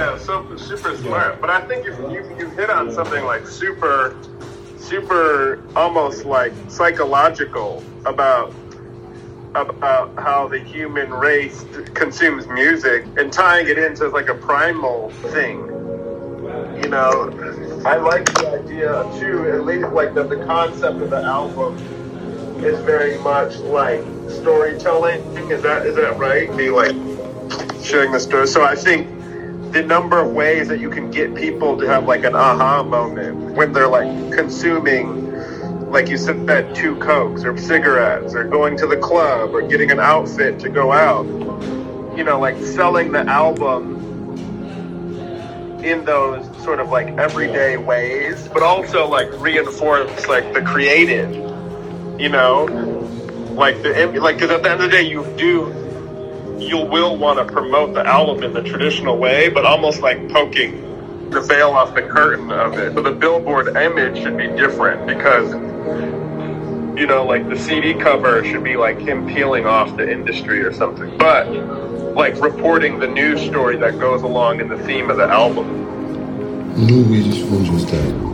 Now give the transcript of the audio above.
Yeah, so super smart. But I think you hit on something like super almost like psychological about how the human race consumes music and tying it into like a primal thing. You know, I like the idea too, at least like that the concept of the album is very much like storytelling. Is that right? Be like sharing the story. So I think the number of ways that you can get people to have like an aha moment when they're like consuming, like you said, 2 Cokes or cigarettes or going to the club or getting an outfit to go out, you know, like selling the album in those sort of like everyday ways, but also like reinforce like the creative, you know, like because at the end of the day you will want to promote the album in the traditional way, but almost like poking the veil off the curtain of it. So the billboard image should be different because, you know, like the CD cover should be like him peeling off the industry or something, but like reporting the news story that goes along in the theme of the album. Louis, just hold your style.